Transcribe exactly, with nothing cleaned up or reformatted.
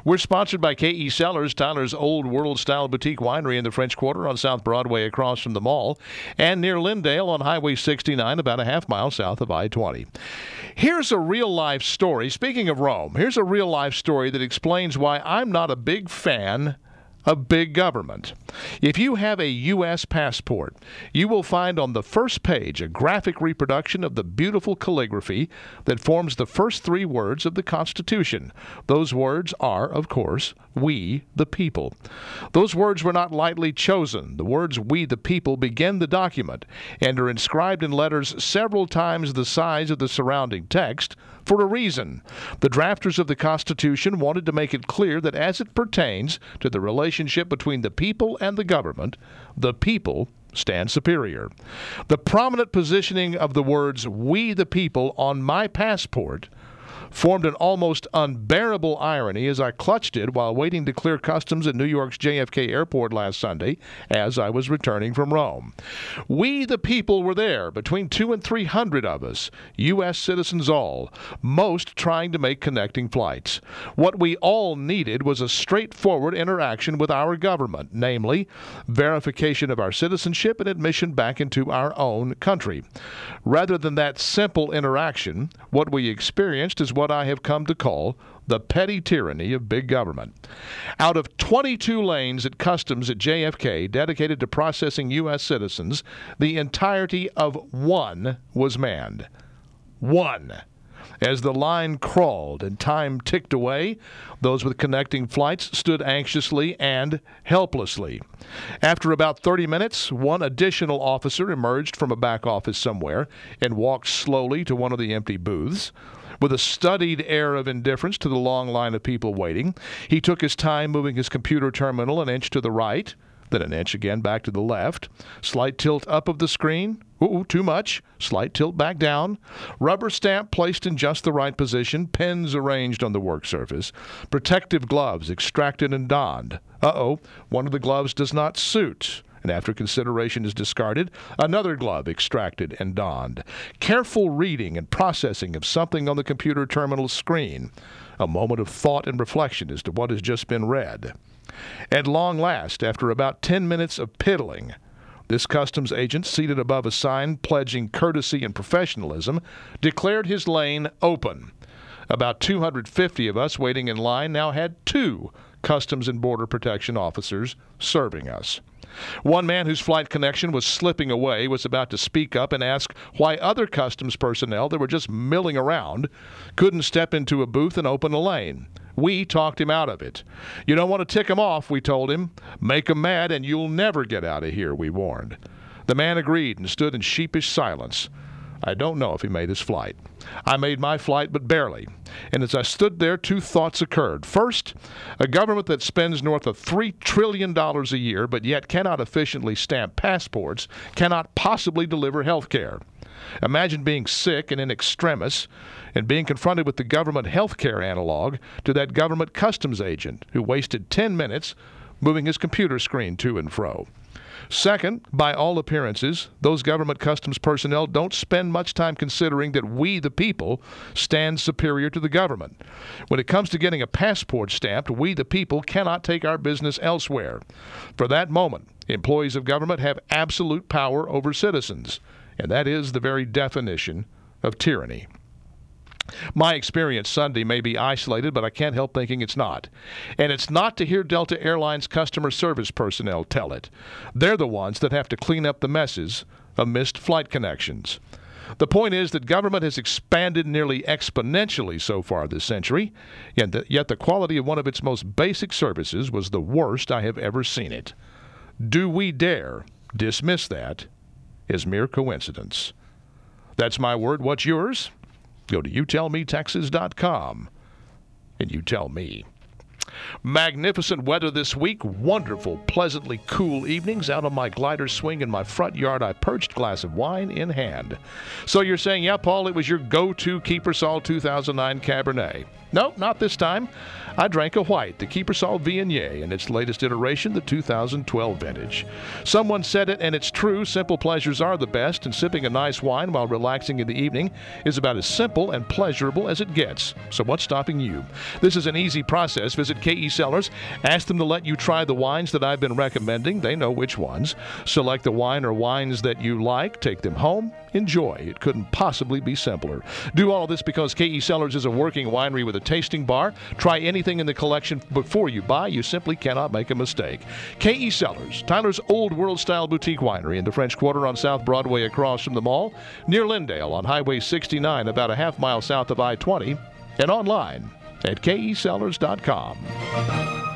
We're sponsored by K E Cellars, Tyler's Old World-style boutique winery in the French Quarter on South Broadway across from the mall, and near Lindale on Highway sixty-nine, about a half mile south of I twenty. Here's a real-life story. Speaking of Rome, here's a real-life story that explains why I'm not a big fan of big government. If you have a U S passport, you will find on the first page a graphic reproduction of the beautiful calligraphy that forms the first three words of the Constitution. Those words are, of course, "We the people." Those words were not lightly chosen. The words "We the people" begin the document and are inscribed in letters several times the size of the surrounding text for a reason. The drafters of the Constitution wanted to make it clear that as it pertains to the relationship between the people and the government, the people stand superior. The prominent positioning of the words "We the people" on my passport formed an almost unbearable irony as I clutched it while waiting to clear customs at New York's J F K Airport last Sunday as I was returning from Rome. We the people were there, between two and three hundred of us, U S citizens all, most trying to make connecting flights. What we all needed was a straightforward interaction with our government, namely verification of our citizenship and admission back into our own country. Rather than that simple interaction, what we experienced is what I have come to call the petty tyranny of big government. Out of twenty-two lanes at customs at J F K dedicated to processing U S citizens, the entirety of one was manned. One. As the line crawled and time ticked away, those with connecting flights stood anxiously and helplessly. After about thirty minutes, one additional officer emerged from a back office somewhere and walked slowly to one of the empty booths. With a studied air of indifference to the long line of people waiting, he took his time moving his computer terminal an inch to the right, then an inch again back to the left. Slight tilt up of the screen. Ooh, too much. Slight tilt back down. Rubber stamp placed in just the right position. Pens arranged on the work surface. Protective gloves extracted and donned. Uh-oh, one of the gloves does not suit. And after consideration is discarded, another glove extracted and donned. Careful reading and processing of something on the computer terminal screen. A moment of thought and reflection as to what has just been read. At long last, after about ten minutes of piddling, this customs agent, seated above a sign pledging courtesy and professionalism, declared his lane open. About two hundred fifty of us waiting in line now had two Customs and Border Protection officers serving us. One man whose flight connection was slipping away was about to speak up and ask why other customs personnel that were just milling around couldn't step into a booth and open a lane. We talked him out of it. You don't want to tick him off, we told him. Make him mad and you'll never get out of here, we warned. The man agreed and stood in sheepish silence. I don't know if he made his flight. I made my flight, but barely. And as I stood there, two thoughts occurred. First, a government that spends north of three trillion dollars a year, but yet cannot efficiently stamp passports, cannot possibly deliver health care. Imagine being sick and in extremis and being confronted with the government health care analog to that government customs agent who wasted ten minutes moving his computer screen to and fro. Second, by all appearances, those government customs personnel don't spend much time considering that we, the people, stand superior to the government. When it comes to getting a passport stamped, we, the people, cannot take our business elsewhere. For that moment, employees of government have absolute power over citizens, and that is the very definition of tyranny. My experience Sunday may be isolated, but I can't help thinking it's not. And it's not to hear Delta Airlines customer service personnel tell it. They're the ones that have to clean up the messes of missed flight connections. The point is that government has expanded nearly exponentially so far this century, and yet the quality of one of its most basic services was the worst I have ever seen it. Do we dare dismiss that as mere coincidence? That's my word. What's yours? Go to you tell me texas dot com and you tell me. Magnificent weather this week. Wonderful, pleasantly cool evenings. Out on my glider swing in my front yard, I perched, glass of wine in hand. So you're saying, yeah, Paul, it was your go-to Keepersol two thousand nine Cabernet. Nope, not this time. I drank a white, the Kiepersol Viognier, in its latest iteration, the two thousand twelve vintage. Someone said it, and it's true. Simple pleasures are the best, and sipping a nice wine while relaxing in the evening is about as simple and pleasurable as it gets. So what's stopping you? This is an easy process. Visit K E Cellars. Ask them to let you try the wines that I've been recommending. They know which ones. Select the wine or wines that you like. Take them home. Enjoy. It couldn't possibly be simpler. Do all of this because K E Cellars is a working winery with a tasting bar. Try anything in the collection before you buy. You simply cannot make a mistake. K E Cellars, Tyler's Old World Style Boutique Winery in the French Quarter on South Broadway across from the mall, near Lindale on Highway sixty-nine, about a half mile south of I twenty, and online at K E Cellars dot com.